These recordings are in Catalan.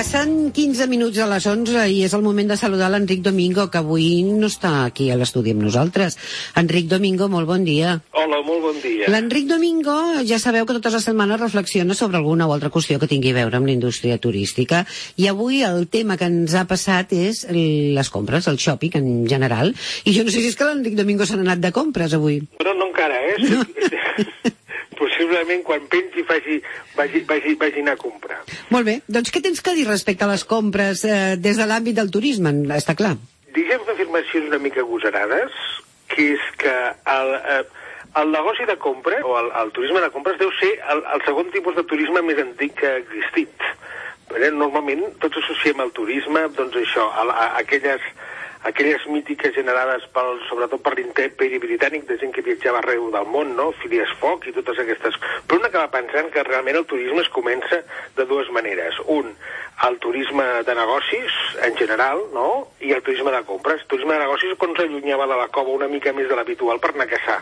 Passen 15 minuts a les 11 i és el moment de saludar l'Enric Domingo, que avui no està aquí a l'estudi amb nosaltres. Enric Domingo, molt bon dia. Hola, molt bon dia. L'Enric Domingo, ja sabeu que totes les setmanes reflexiona sobre alguna o altra qüestió que tingui a veure amb la indústria turística, i avui el tema que ens ha passat és les compres, el shopping en general, i jo no sé si és que l'Enric Domingo se n'ha anat de compres avui. Però no encara, No. Possiblement quan pensi vagi anar a comprar. Molt bé, doncs què tens que dir respecte a les compres des de l'àmbit del turisme, està clar? Diguem afirmacions una mica agosarades, que és que el negoci de compra, o el turisme de compres, deu ser el segon tipus de turisme més antic que ha existit. Normalment tots associem al turisme, doncs això, aquelles mítiques generades sobretot per l'imperi britànic, de gent que viatjava arreu del món, no? Phileas Fogg i totes aquestes... Però un acaba pensant que realment el turisme es comença de dues maneres. Un, el turisme de negocis, en general, no? I el turisme de compres. El turisme de negocis quan s'allunyava de la cova una mica més de l'habitual per anar a caçar.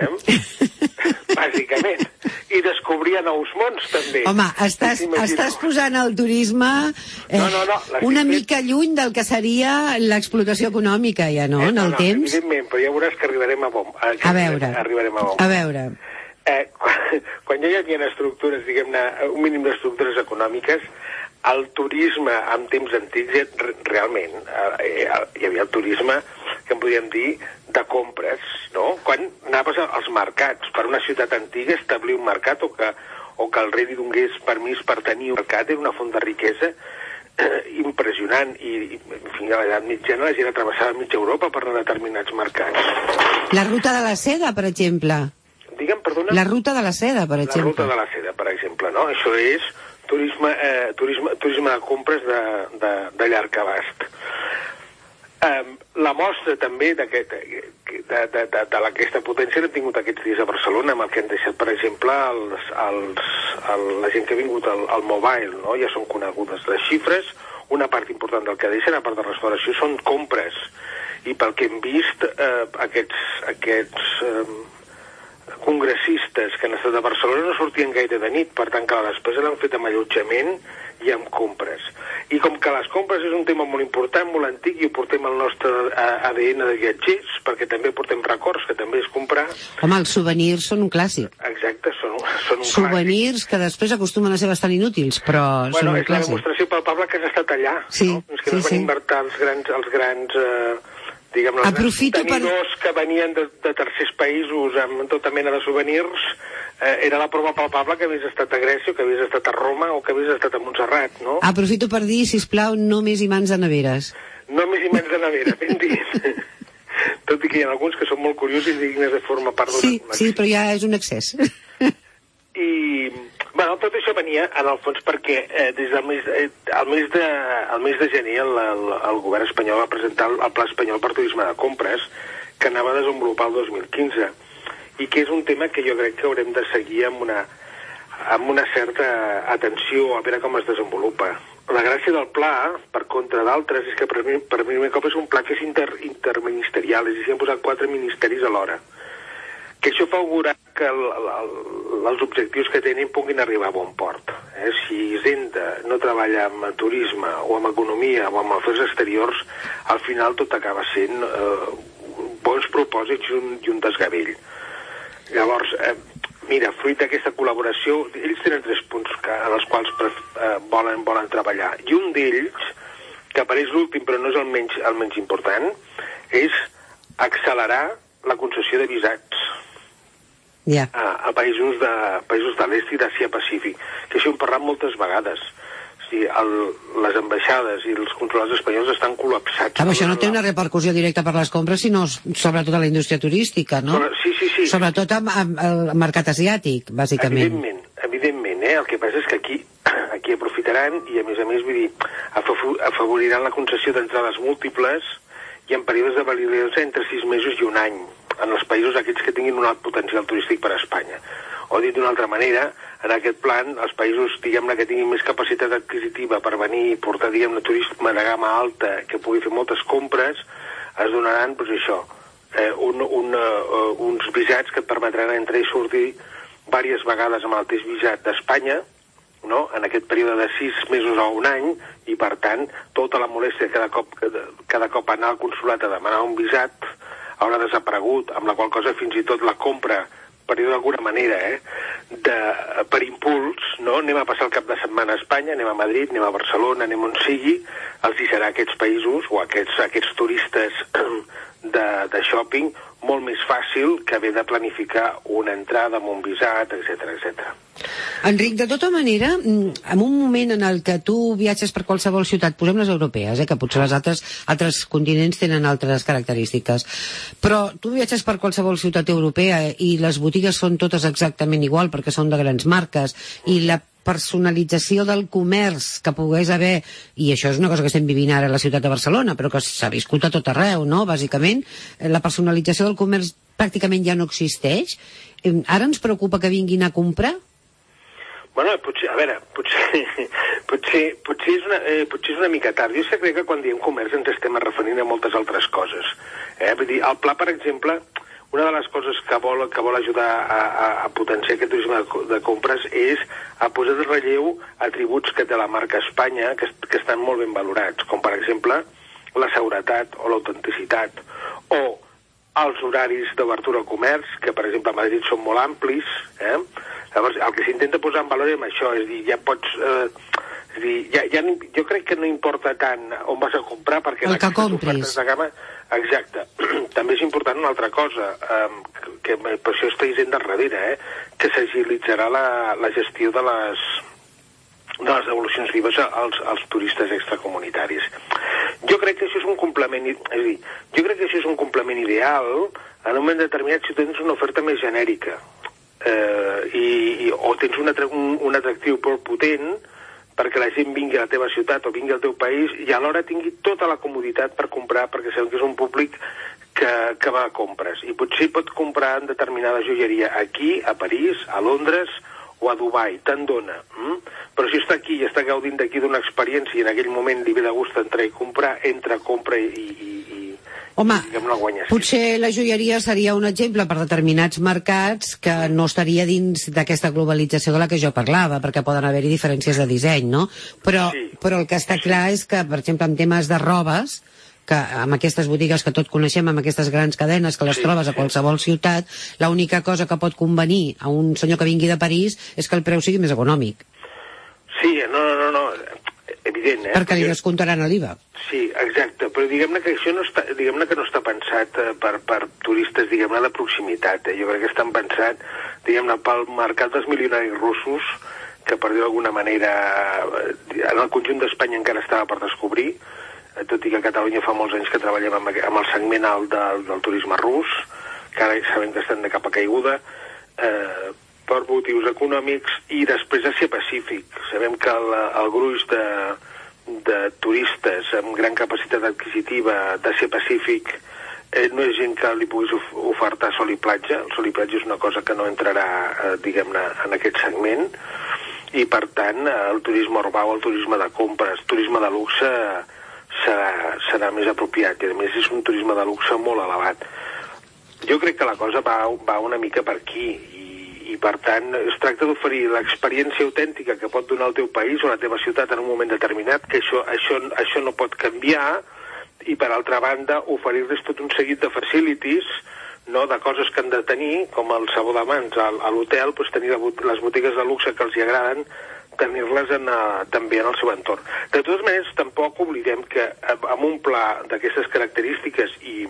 Bàsicament. I descobria nous mons, també. Home, estàs posant el turisme una mica lluny del que seria l'explotació econòmica, ja, no? En el temps. Evidentment, però ja veuràs que arribarem a bon. A veure. Quan ja hi havia estructures, diguem-ne, un mínim d'estructures econòmiques, el turisme en temps antics realment hi havia el turisme que en podríem dir de compres, no? Quan anaves als mercats, per una ciutat antiga establir un mercat o que el rei li donés permís per tenir un mercat era una font de riquesa impressionant, i en fi, a l'edat mitjana la gent atrevessava mitja Europa per anar a determinats mercats. La ruta de la seda, per exemple. Digue'm, perdona? La ruta de la seda, per exemple. La ruta de la seda, per exemple, no? Això és turisme de compres de llarg abast. La mostra també d'aquesta potència l'hem tingut aquests dies a Barcelona, amb el que han deixat, per exemple, la gent que ha vingut al Mobile, no? Ja són conegudes les xifres, una part important del que deixen, a part de restauració, són compres, i pel que hem vist, aquests congressistes que han estat a Barcelona no sortien gaire de nit, per tant que la despesa l'han fet amb allotjament i amb compres. I com que les compres és un tema molt important, molt antic, i ho portem al nostre ADN de viatgers, perquè també portem records, que també és comprar... Home, els souvenirs són un clàssic. Exacte, són un souvenirs clàssic. Que després acostumen a ser bastant inútils, però són un clàssic. És la demostració palpable que has estat allà, sí, no? És que no van invertir els grans diguem, els tenidors que venien de tercers països amb tota mena de souvenirs. Era la prova palpable que havies estat a Grècia, que havies estat a Roma o que havies estat a Montserrat, no? Aprofito per dir, sisplau, no més imants de neveres. No més imants de nevera, ben dit. Tot i que hi ha alguns que són molt curiosos i dignes de formar part d'una col·lecció. Sí, però ja és un excés. I, bueno, tot això venia, en el fons, perquè des del mes de gener el govern espanyol va presentar el Pla Espanyol per Turisme de Compres, que anava a desenvolupar el 2015, i que és un tema que jo crec que haurem de seguir amb una certa atenció a veure com es desenvolupa. La gràcia del pla, per contra d'altres, és que per primer cop és un pla que és interministerial, és a dir, s'hi han posat 4 ministeris alhora. Que això fa augurar que els objectius que tenen puguin arribar a bon port. Si Hisenda no treballa amb turisme o amb economia o amb afers exteriors, al final tot acaba sent bons propòsits i un desgavell. Llavors, mira, fruit d'aquesta col·laboració, ells tenen 3 punts en els quals volen treballar. I un d'ells, que apareix l'últim però no és el menys important, és accelerar la concessió de visats a països de l'est i d'Àsia Pacífic, que això hem parlat moltes vegades. Sí, les ambaixades i els consolats espanyols estan col·lapsats. Però això no té una repercussió directa per les compres, sinó sobretot a la indústria turística, no? Sí. Sobretot al mercat asiàtic, bàsicament. Evidentment, el que passa és que aquí aprofitaran i, a més, vull dir, afavoriran la concessió d'entrades múltiples i en períodes de validació entre 6 mesos i un any, en els països aquells que tinguin un alt potencial turístic per a Espanya. O dit d'una altra manera, en aquest plan, els països, diguem-ne, que tinguin més capacitat adquisitiva per venir i portar, diguem-ne, turisme de gamma alta, que pugui fer moltes compres, es donaran, doncs això, uns visats que et permetran entrar i sortir diverses vegades amb el mateix visat d'Espanya, no?, en aquest període de 6 mesos o un any, i per tant tota la molèstia cada cop anar al consolat a demanar un visat haurà desaparegut, amb la qual cosa fins i tot la compra, per dir d'alguna manera, per impuls, no? Anem a passar el cap de setmana a Espanya, anem a Madrid, anem a Barcelona, anem on sigui, els deixarà a aquests països o a aquests turistes de shopping molt més fàcil que haver de planificar una entrada amb un visat, etc. Enric, de tota manera, en un moment en el que tu viatges per qualsevol ciutat, posem les europees, que potser les altres continents tenen altres característiques, però tu viatges per qualsevol ciutat europea i les botigues són totes exactament igual perquè són de grans marques, i la personalització del comerç que pogués haver, i això és una cosa que estem vivint ara a la ciutat de Barcelona, però que s'ha viscut a tot arreu, no? Bàsicament, la personalització del comerç pràcticament ja no existeix. Ara ens preocupa que vinguin a comprar? Bueno, potser és una mica tard. Jo crec que quan diem comerç ens estem referint a moltes altres coses. Vull dir, el pla, per exemple, una de les coses que vol ajudar a potenciar aquest turisme de compres és a posar de relleu atributs que té la marca Espanya que estan molt ben valorats, com per exemple la seguretat o l'autenticitat, o els horaris d'obertura al comerç, que per exemple a Madrid són molt amplis. Llavors, el que s'intenta posar en valor és això, és dir, ja pots... jo crec que no importa tant on vas a comprar, perquè el que compris. De gamma, exacte. També és important una altra cosa, que per això està dient de darrere, que s'agilitzarà la gestió de les devolucions vives als turistes extracomunitaris. Jo crec que això és un complement, ideal en un moment determinat si tens una oferta més genèrica o tens un atractiu prou potent perquè la gent vingui a la teva ciutat o vingui al teu país i alhora tingui tota la comoditat per comprar, perquè sabem que és un públic que va a compres. I potser pot comprar en determinada joieria aquí, a París, a Londres o a Dubai, tant dona. Però si està aquí i està gaudint d'aquí d'una experiència i en aquell moment li ve de gust entrar i comprar, compra i home, no guanya. Potser la joieria seria un exemple per determinats mercats que no estaria dins d'aquesta globalització de la que jo parlava, perquè poden haver-hi diferències de disseny, no? Però el que està clar és que, per exemple, en temes de robes, que amb aquestes botigues que tot coneixem, amb aquestes grans cadenes que les trobes a qualsevol ciutat, l'única cosa que pot convenir a un senyor que vingui de París és que el preu sigui més econòmic. Sí, no, evident, perquè li descomptaran l'IVA. Sí, exacte, però diguem-ne que això no està pensat per turistes, diguem-ne, de proximitat. Jo crec que estan pensat, diguem-ne, pel mercat dels milionaris russos, que per dir d'alguna manera en el conjunt d'Espanya encara estava per descobrir, tot i que a Catalunya fa molts anys que treballem amb el segment alt del turisme rus, que ara sabem que estan de capa caiguda, per motius econòmics, i després Àsia-Pacífic. Sabem que el gruix de turistes amb gran capacitat adquisitiva d'Àsia-Pacífic no és gent que li puguis ofertar sol i platja. El sol i platja és una cosa que no entrarà, diguem-ne, en aquest segment, i per tant el turisme urbà o el turisme de compres, turisme de luxe serà més apropiat, i a més és un turisme de luxe molt elevat. Jo crec que la cosa va una mica per aquí, i per tant es tracta d'oferir l'experiència autèntica que pot donar el teu país o la teva ciutat en un moment determinat, que això no pot canviar, i per altra banda oferir-los tot un seguit de facilities, no, de coses que han de tenir, com el sabó de mans a l'hotel, doncs tenir les botigues de luxe que els hi agraden, tenir-les també en el seu entorn. De totes maneres, tampoc oblidem que amb un pla d'aquestes característiques i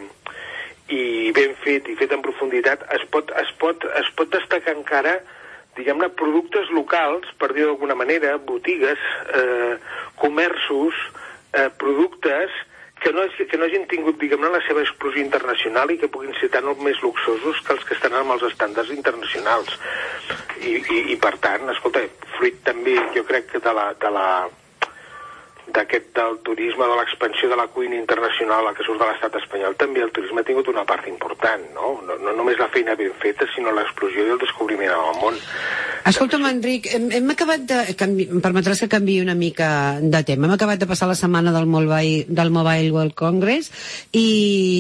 ben fet i fet en profunditat es pot destacar encara, diguem-ne, productes locals, per dir d'alguna manera, botigues, comerços, productes que no hagin tingut, diguem-ne, la seva explosió internacional i que puguin ser tan més luxosos que els que estan amb els estàndards internacionals. I per tant, escolta, fruit també, jo crec que del turisme, de l'expansió de la cuina internacional que surt de l'estat espanyol, també el turisme ha tingut una part important, no? No només la feina ben feta, sinó l'explosió i el descobriment en el món. Escolta'm, Enric, hem acabat de... Em permetràs que canviï una mica de tema. Hem acabat de passar la setmana del Mobile World Congress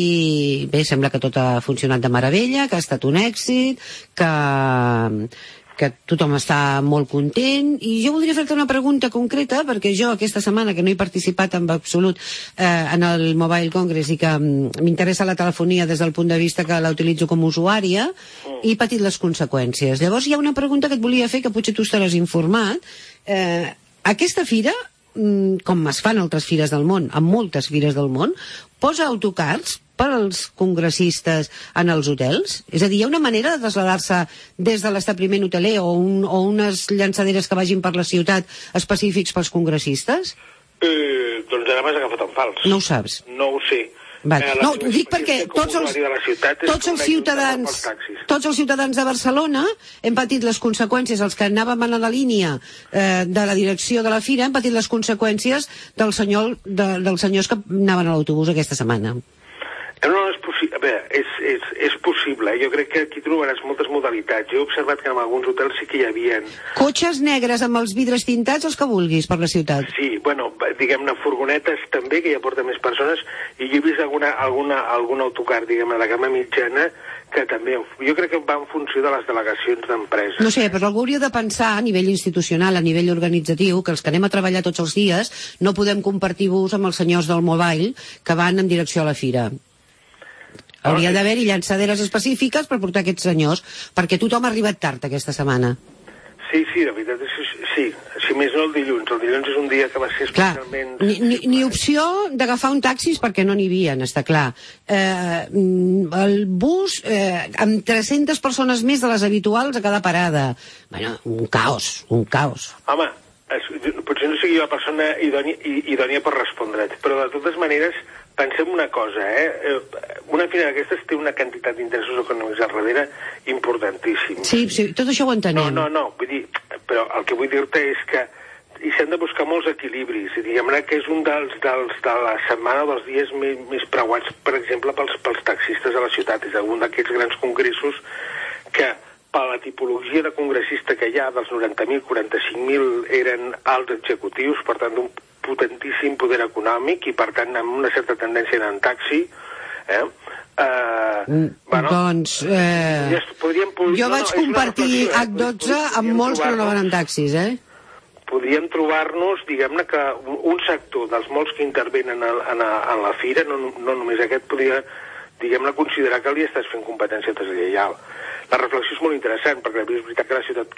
i bé, sembla que tot ha funcionat de meravella, que ha estat un èxit, que tothom està molt content, i jo voldria fer-te una pregunta concreta, perquè jo aquesta setmana, que no he participat en absolut en el Mobile Congress i que m'interessa la telefonia des del punt de vista que la utilitzo com a usuària, he patit les conseqüències. Llavors hi ha una pregunta que et volia fer, que potser tu estaràs informat. Aquesta fira, com es fan altres fires del món, en moltes fires del món, posa autocars per als congressistes en els hotels? És a dir, hi ha una manera de traslladar-se des de l'establiment hoteler o unes llançaderes que vagin per la ciutat específics pels congressistes? Doncs ara m'has agafat en fals. No ho saps? No ho sé. No, ho dic perquè tots els ciutadans de Barcelona hem patit les conseqüències, els que anàvem a la línia de la direcció de la fira hem patit les conseqüències dels senyors que anaven a l'autobús aquesta setmana. No, és possible. A veure, és possible. Jo crec que aquí trobaràs moltes modalitats. Jo he observat que en alguns hotels sí que hi havia... Cotxes negres amb els vidres tintats, els que vulguis, per la ciutat. Sí, bueno, diguem-ne, furgonetes també, que ja porten més persones, i jo he vist algun autocar, diguem-ne, de gamma mitjana, que també... Jo crec que va en funció de les delegacions d'empreses. No sé, però algú hauria de pensar a nivell institucional, a nivell organitzatiu, que els que anem a treballar tots els dies no podem compartir bus amb els senyors del Mobile que van en direcció a la fira. Hauria d'haver-hi llançaderes específiques per portar aquests senyors, perquè tothom ha arribat tard aquesta setmana. Sí, la veritat és que sí. Si més no el dilluns. El dilluns és un dia que va ser especialment... Clar, ni opció d'agafar un taxi perquè no n'hi havia, està clar. El bus amb 300 persones més de les habituals a cada parada. Bueno, un caos. Home, potser no sigui la persona idònia per respondre't, però de totes maneres... Pensem una cosa, una fira d'aquestes té una quantitat d'interessos econòmics al darrere importantíssim. Sí, tot això ho entenem. No, vull dir, però el que vull dir-te és que i s'han de buscar molts equilibris, i diguem-ne que és un de la setmana dels dies més preuats, per exemple, pels taxistes a la ciutat. És un d'aquests grans congressos que, per la tipologia de congressista que hi ha, dels 90.000, 45.000 eren alts executius, per tant, d'un potentíssim poder econòmic i, per tant, amb una certa tendència a anar en taxi. Jo vaig compartir H12 amb molts que no van en taxis, Podríem trobar-nos, diguem-ne, que un sector dels molts que intervenen en la fira, no només aquest, podria, diguem-ne, considerar que li estàs fent competència deslleial. La reflexió és molt interessant, perquè és veritat que la ciutat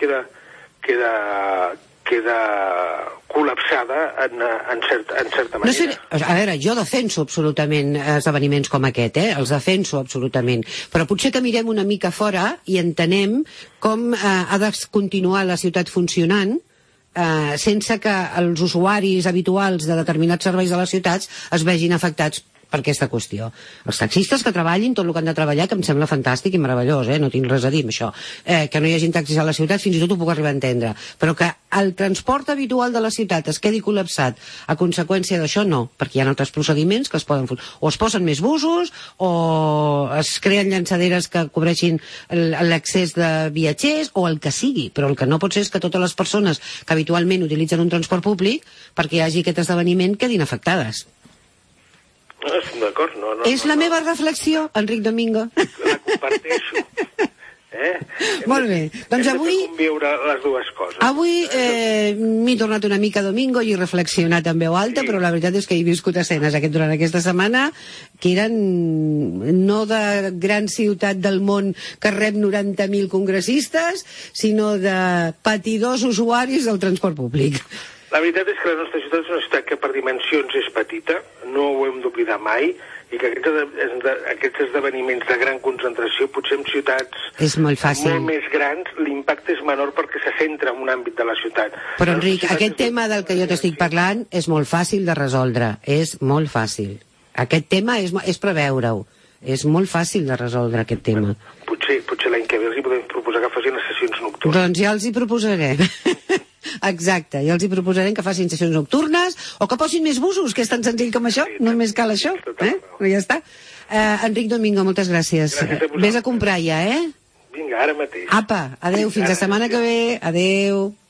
queda col·lapsada en certa manera. No sé, a veure, jo defenso absolutament esdeveniments com aquest, els defenso absolutament, però potser que mirem una mica fora i entenem com ha de continuar la ciutat funcionant sense que els usuaris habituals de determinats serveis de les ciutats es vegin afectats per aquesta qüestió. Els taxistes que treballin tot el que han de treballar, que em sembla fantàstic i meravellós, no tinc res a dir amb això. Que no hi hagin taxis a la ciutat, fins i tot ho puc arribar a entendre. Però que el transport habitual de la ciutat es quedi col·lapsat a conseqüència d'això, no, perquè hi ha altres procediments que es poden fer. O es posen més busos, o es creen llançaderes que cobreixin l'accés de viatgers, o el que sigui. Però el que no pot ser és que totes les persones que habitualment utilitzen un transport públic, perquè hi hagi aquest esdeveniment, quedin afectades. No, estic d'acord, no. És la meva reflexió, Enric Domingo. La comparteixo. Molt bé. Doncs avui... Hem de conviure les dues coses. Avui m'he tornat una mica Domingo i he reflexionat en veu alta, però la veritat és que he viscut escenes durant aquesta setmana que eren no de gran ciutat del món que rep 90.000 congressistes, sinó de patidors usuaris del transport públic. La veritat és que la nostra ciutat és una ciutat que per dimensions és petita, no ho hem d'oblidar mai, i que aquests esdeveniments de gran concentració, potser en ciutats molt més grans, l'impacte és menor perquè se centra en un àmbit de la ciutat. Però, Enric, aquest tema del que jo t'estic parlant és molt fàcil de resoldre, és molt fàcil. Aquest tema és preveure-ho. És molt fàcil de resoldre aquest tema. Potser l'any que ve els hi podem proposar que facin les sessions nocturnes. Doncs ja els hi proposaré. Exacte, ja els hi proposarem que facin sessions nocturnes o que posin més busos, que és tan senzill com això. Només cal això, ja està. Enric Domingo, moltes gràcies. Vés a comprar ja, Vinga, ara mateix. Apa, adeu, fins la setmana que ve. Adeu.